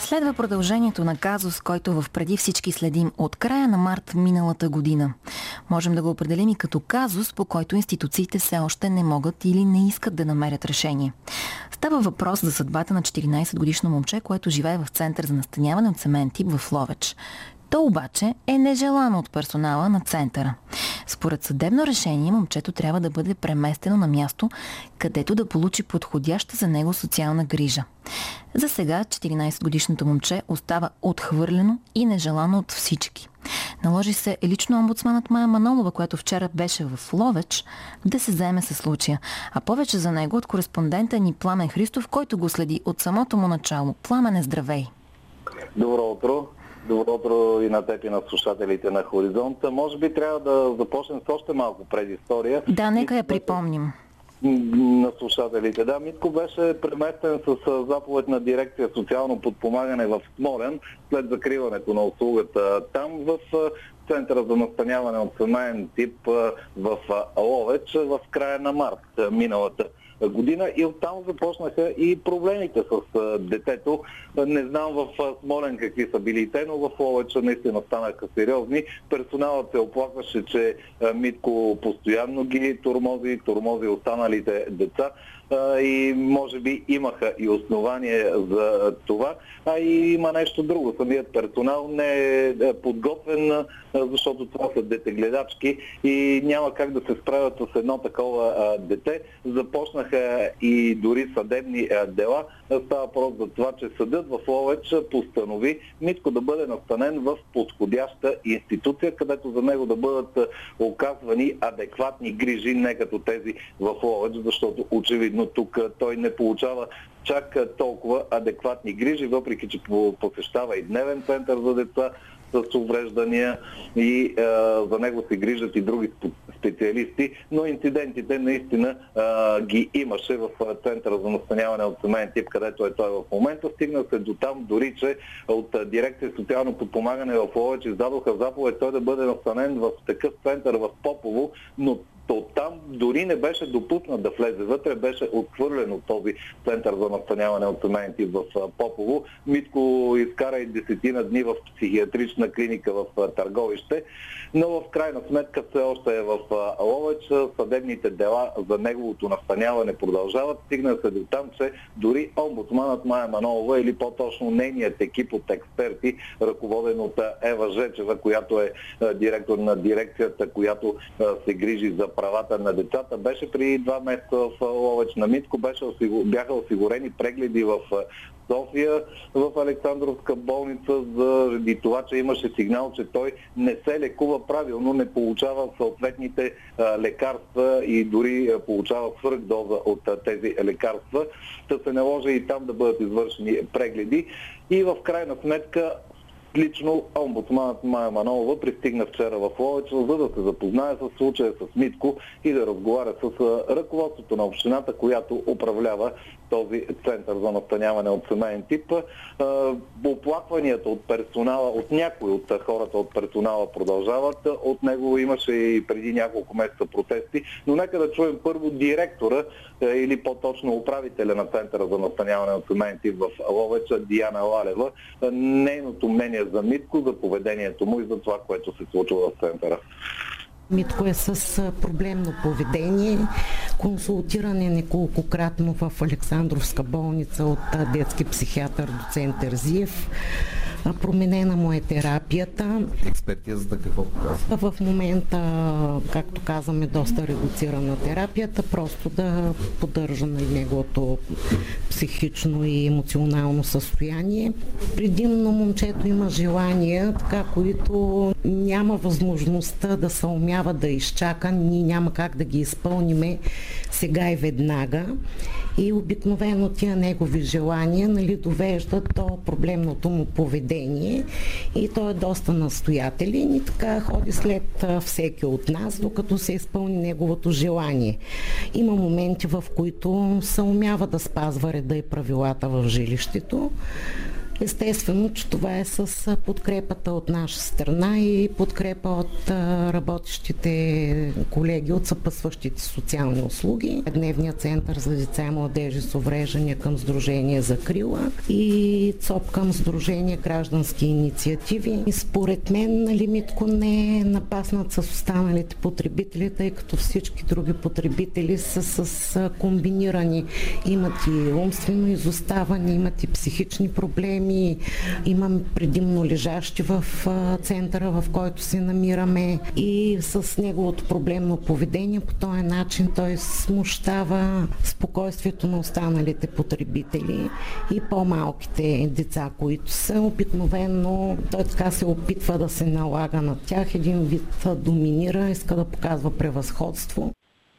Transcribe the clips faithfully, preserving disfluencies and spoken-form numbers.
Следва продължението на казус, който в преди всички следим от края на март миналата година. Можем да го определим и като казус, по който институциите все още не могат или не искат да намерят решение. Става въпрос за съдбата на четиринайсетгодишно момче, което живее в център за настаняване от цементи в Ловеч. То обаче е нежелано от персонала на центъра. Според съдебно решение, момчето трябва да бъде преместено на място, където да получи подходяща за него социална грижа. За сега четиринайсетгодишното момче остава отхвърлено и нежелано от всички. Наложи се лично омбудсманът Мая Манолова, която вчера беше в Ловеч, да се заеме със случая. А повече за него от кореспондента ни Пламен Христов, който го следи от самото му начало. Пламене, здравей! Добро утро! Добро утро и на теб и на слушателите на Хоризонта. Може би трябва да започнем с още малко предистория. Да, нека я припомним. На слушателите. Да, Митко беше преместен с заповед на дирекция социално подпомагане в Смолян след закриването на услугата там в Центъра за настаняване от семейен тип в Ловеч в края на март миналата година и оттам започнаха и проблемите с детето. Не знам в Смолян какви са били те, но в Ловеч наистина станаха сериозни. Персоналът се оплакваше, че Митко постоянно ги тормози, тормози останалите деца и може би имаха и основание за това. А и има нещо друго. Самият персонал не е подготвен, защото това са детегледачки и няма как да се справят с едно такова дете. Започнаха и дори съдебни дела. Става въпрос за това, че съдът в Ловеч постанови Митко да бъде настанен в подходяща институция, където за него да бъдат оказвани адекватни грижи, не като тези в Ловеч, защото очевидно тук той не получава чак толкова адекватни грижи, въпреки че посещава и дневен център за деца с увреждания и а, за него се грижат и други специалисти, но инцидентите наистина а, ги имаше в Центъра за настаняване от семейен тип, където е той в момента. Стигна се до там, дори че от дирекция социално подпомагане в Ловеч издадоха заповед той да бъде настанен в такъв център в Попово, но то там дори не беше допуснат да влезе вътре, беше отхвърлен от този център за настаняване от семейен тип в Попово. Митко изкара и десетина дни в психиатрична клиника в Търговище, но в крайна сметка все още е в Ловеч. Съдебните дела за неговото настаняване продължават. Стигна се до там, че дори омбудсманът Мая Манолова или по-точно нейният екип от експерти, ръководен от Ева Жечева, която е директор на дирекцията, която се грижи за правата на децата, беше при два месеца в Ловеч на Митко, беше, бяха осигурени прегледи в София, в Александровска болница, заради това, че имаше сигнал, че той не се лекува правилно, не получава съответните а, лекарства и дори а, получава свръхдоза от а, тези лекарства. Та се наложи и там да бъдат извършени прегледи и в крайна сметка лично омбудсманът Мая Манолова пристигна вчера в Ловеч, за да се запознае с случая с Митко и да разговаря с ръководството на общината, която управлява този център за настаняване от семейен тип. Оплакванията от персонала, от някои от хората от персонала продължават. От него имаше и преди няколко месеца протести, но нека да чуем първо директора или по-точно управителя на центъра за настаняване от семейен тип в Ловеч, Диана Лалева, нейното мнение за Митко, за поведението му и за това, което се случва в центъра. Митко е с проблемно поведение, консултиране неколкократно в Александровска болница от детски психиатър доцент Терзиев. Променена му е терапията. Експертизата какво показва? В момента, както казваме, доста редуцирана терапията, просто да поддържа на неговото психично и емоционално състояние. Предимно момчето има желания, така, които няма възможността да се умява да изчака, ние няма как да ги изпълниме сега и веднага. И обикновено тия негови желания, нали, довеждат до проблемното му поведение и той е доста настоятелен и така ходи след всеки от нас, докато се изпълни неговото желание. Има моменти, в които се умява да спазва реда и правилата в жилището, Естествено, че това е с подкрепата от наша страна и подкрепа от работещите колеги от съпътстващите социални услуги. Дневният център за деца и младежи с увреждания към Сдружение Закрила и ЦОП към Сдружение Граждански инициативи. И според мен, нали, Митко не е напаснат с останалите потребители, тъй като всички други потребители са с комбинирани. Имат и умствено изоставане, имат и психични проблеми. Имаме предимно лежащи в центъра, в който се намираме, и с неговото проблемно поведение по този начин той смущава спокойствието на останалите потребители и по-малките деца, които са обикновено, той така се опитва да се налага на тях, един вид доминира, иска да показва превъзходство.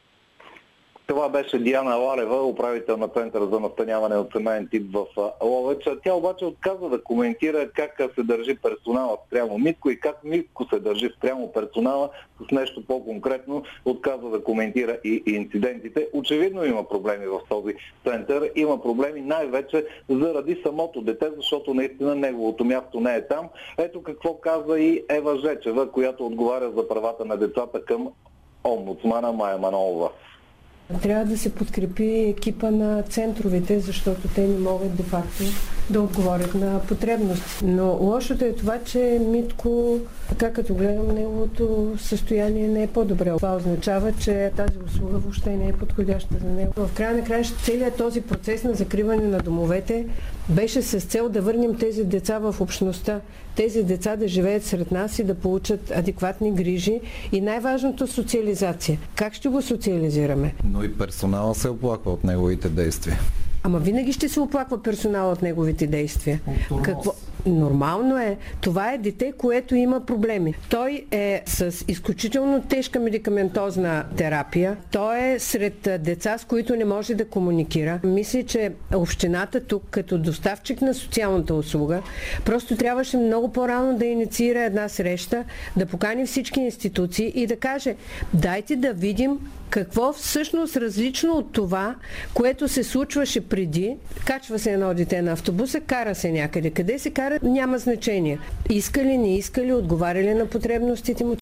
Това беше Диана Лалева, управител на Центъра за настаняване от семейен тип в Ловеч. Тя обаче отказва да коментира как се държи персонала спрямо Митко и как Митко се държи спрямо персонала с нещо по-конкретно. Отказва да коментира и инцидентите. Очевидно има проблеми в този център. Има проблеми най-вече заради самото дете, защото наистина неговото място не е там. Ето какво каза и Ева Жечева, която отговаря за правата на децата към омбудсмана Мая Манолова. Трябва да се подкрепи екипа на центровете, защото те не могат де-факто да отговорят на потребности. Но лошото е това, че Митко, така като гледам, неговото състояние не е по-добре. Това означава, че тази услуга въобще не е подходяща за него. В края на края целият този процес на закриване на домовете беше с цел да върнем тези деца в общността. Тези деца да живеят сред нас и да получат адекватни грижи и най-важното социализация. Как ще го социализираме? Но и персонала се оплаква от неговите действия. Ама винаги ще се оплаква персонал от неговите действия. Какво? Нормално е. Това е дете, което има проблеми. Той е с изключително тежка медикаментозна терапия. Той е сред деца, с които не може да комуникира. Мисля, че общината тук, като доставчик на социалната услуга, просто трябваше много по-рано да инициира една среща, да покани всички институции и да каже: дайте да видим какво всъщност различно от това, което се случваше преди. Качва се едно дете на автобуса, кара се някъде. Къде се кара, няма значение. Искали, не искали, отговаряли на потребностите му.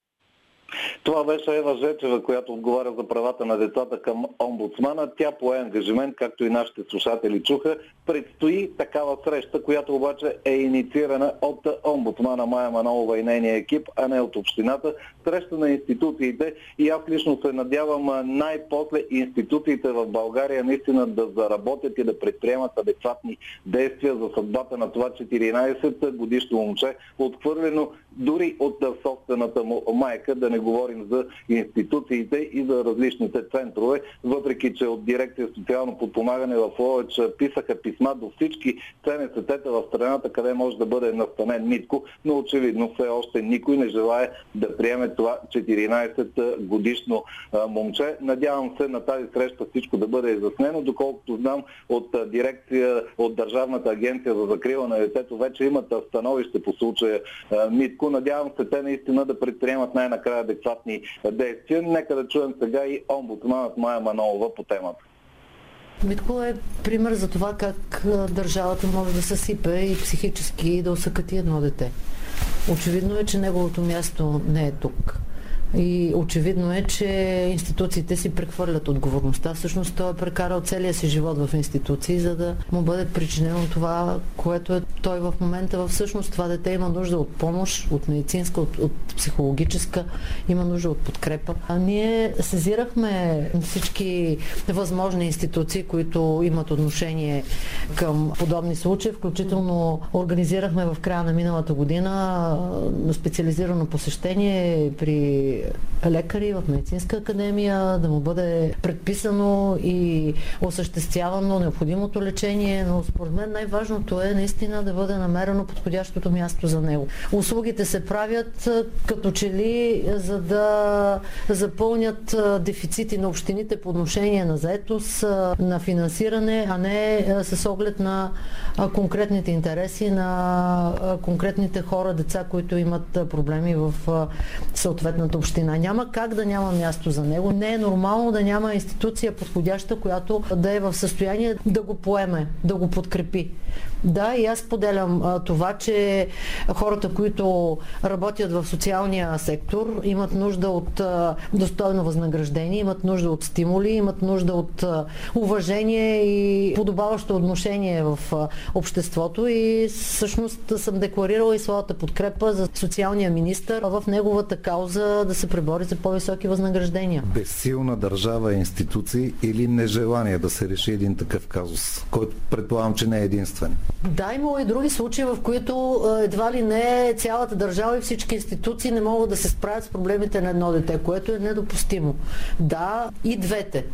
Това беше Ева Жечева, която отговаря за правата на децата към омбудсмана. Тя пое ангажимент, както и нашите слушатели чуха. Предстои такава среща, която обаче е инициирана от омбудсмана Мая Манолова и нейния екип, а не от общината. Среща на институциите, и аз лично се надявам най-после институциите в България наистина да заработят и да предприемат адекватни действия за съдбата на това четиринайсет годишно момче, отхвърлено дори от собствената му майка, да не говорим за институциите и за различните центрове, въпреки че от дирекция социално подпомагане в Ловеч писаха писма до всички ЦНС-тата в страната, къде може да бъде настанен Митко, но очевидно все още никой не желае да приеме това четиринайсет годишно момче. Надявам се на тази среща всичко да бъде изяснено. Доколкото знам от дирекция, от Държавната агенция за закрила на детето, вече имат становище по случая Митко. Надявам се те наистина да предприемат най-накрая адекватни действия. Нека да чуем сега и омбудсманът Мая Манолова по темата. Митко е пример за това как държавата може да се сипе и психически да осъкати едно дете. Очевидно е, че неговото място не е тук. И очевидно е, че институциите си прехвърлят отговорността. Всъщност той е прекарал целия си живот в институции, за да му бъде причинено това, което е той в момента. Всъщност това дете има нужда от помощ, от медицинска, от, от психологическа, има нужда от подкрепа. А ние сезирахме всички възможни институции, които имат отношение към подобни случаи, включително организирахме в края на миналата година специализирано посещение при лекари в медицинска академия, да му бъде предписано и осъществявано необходимото лечение, но според мен най-важното е наистина да бъде намерено подходящото място за него. Услугите се правят като че ли за да запълнят дефицити на общините по отношение на заетост, на финансиране, а не с оглед на конкретните интереси на конкретните хора, деца, които имат проблеми в съответната община. община. Няма как да няма място за него. Не е нормално да няма институция подходяща, която да е в състояние да го поеме, да го подкрепи. Да, и аз поделям а, това, че хората, които работят в социалния сектор, имат нужда от а, достойно възнаграждение, имат нужда от стимули, имат нужда от а, уважение и подобаващо отношение в а, обществото и всъщност съм декларирала и своята подкрепа за социалния министър в неговата кауза да се пребори за по-високи възнаграждения. Безсилна държава и институции или нежелание да се реши един такъв казус, който предполагам, че не е единствен? Да, има и други случаи, в които едва ли не цялата държава и всички институции не могат да се справят с проблемите на едно дете, което е недопустимо. Да, и двете.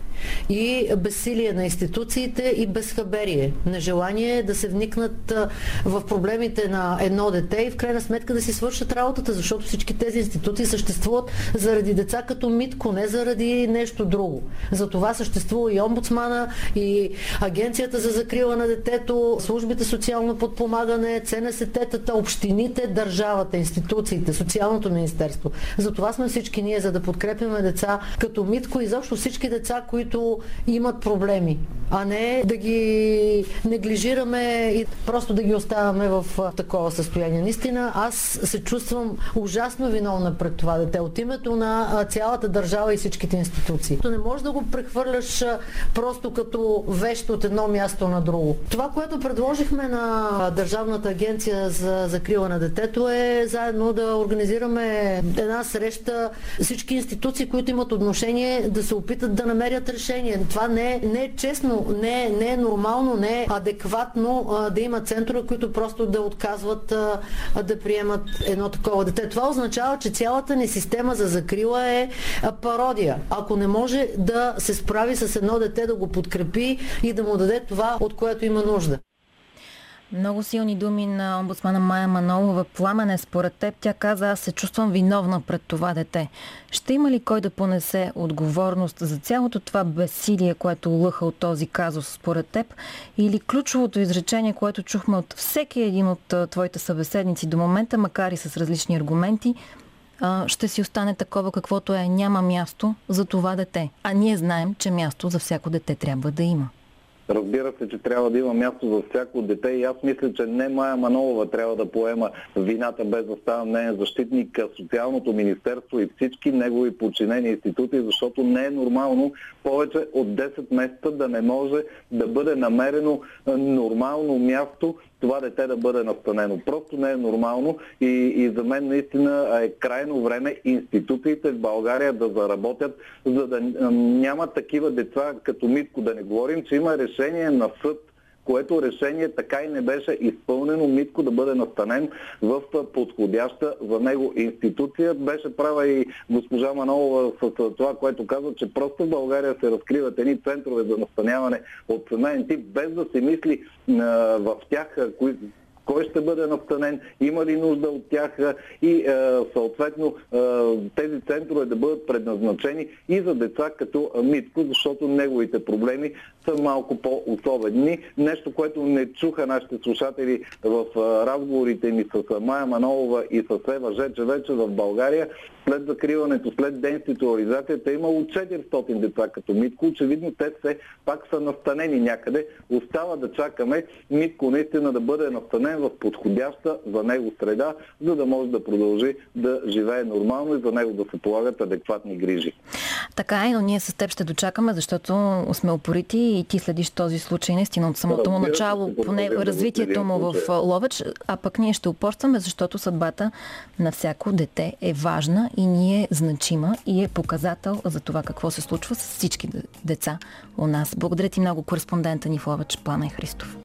И безсилие на институциите, и безхаберие. Нежелание да се вникнат в проблемите на едно дете и в крайна сметка да си свършат работата, защото всички тези институции съществуват заради деца като Митко, не заради нещо друго. За това съществува и омбудсмана, и Агенцията за закрила на детето, службите социално подпомагане, ЦНСТ-тата, общините, държавата, институциите, социалното министерство. За това сме всички ние, за да подкрепяме деца като Митко и защо всички деца, които имат проблеми, а не да ги неглижираме и просто да ги оставяме в такова състояние. Наистина, аз се чувствам ужасно виновна пред това дете от името на цялата държава и всичките институции. Не можеш да го прехвърляш просто като вещ от едно място на друго. Това, което предложихме на Държавната агенция за закрила на детето е заедно да организираме една среща, всички институции, които имат отношение, да се опитат да намерят решение. Това не е, не е честно, не е, не е нормално, не е адекватно а, да има центрове, които просто да отказват а, а, да приемат едно такова дете. Това означава, че цялата ни система за закрила е а, пародия. Ако не може да се справи с едно дете, да го подкрепи и да му даде това, от което има нужда. Много силни думи на омбудсмана Мая Манолова. Пламене, според теб, тя каза: аз се чувствам виновна пред това дете. Ще има ли кой да понесе отговорност за цялото това безсилие, което лъха от този казус, според теб? Или ключовото изречение, което чухме от всеки един от твоите събеседници до момента, макар и с различни аргументи, ще си остане такова, каквото е: няма място за това дете. А ние знаем, че място за всяко дете трябва да има. Разбира се, че трябва да има място за всяко дете и аз мисля, че не Мая Манолова трябва да поема вината, без да става нейен защитник, Социалното министерство и всички негови подчинени институции, защото не е нормално повече от десет месеца да не може да бъде намерено нормално място това дете да бъде настанено. Просто не е нормално и, и за мен наистина е крайно време институциите в България да заработят, за да няма такива деца като Митко. Да не говорим, че има решение на съд, което решение така и не беше изпълнено, Митко да бъде настанен в подходяща за него институция. Беше права и госпожа Манолова с това, което казва, че просто в България се разкриват едни центрове за настаняване от семейен тип, без да се мисли а, в тях, кои кой ще бъде настанен, има ли нужда от тях и е, съответно е, тези центрове да бъдат предназначени и за деца като Митко, защото неговите проблеми са малко по-особени. Нещо, което не чуха нашите слушатели в е, разговорите ми с Мая Манолова и с Ева Жечева, че в България след закриването, след деинституализацията е имало четиристотин деца като Митко. Очевидно те все пак са настанени някъде. Остава да чакаме Митко наистина да бъде настанен в подходяща за него среда, за да може да продължи да живее нормално и за него да се полагат адекватни грижи. Така е, но ние с теб ще дочакаме, защото сме упорити и ти следиш този случай наистина от самото му начало, поне развитието му в Ловеч, а пък ние ще упорстваме, защото съдбата на всяко дете е важна и ни е значима и е показател за това какво се случва с всички деца у нас. Благодаря ти много, кореспондента ни в Ловеч Пламен Христов.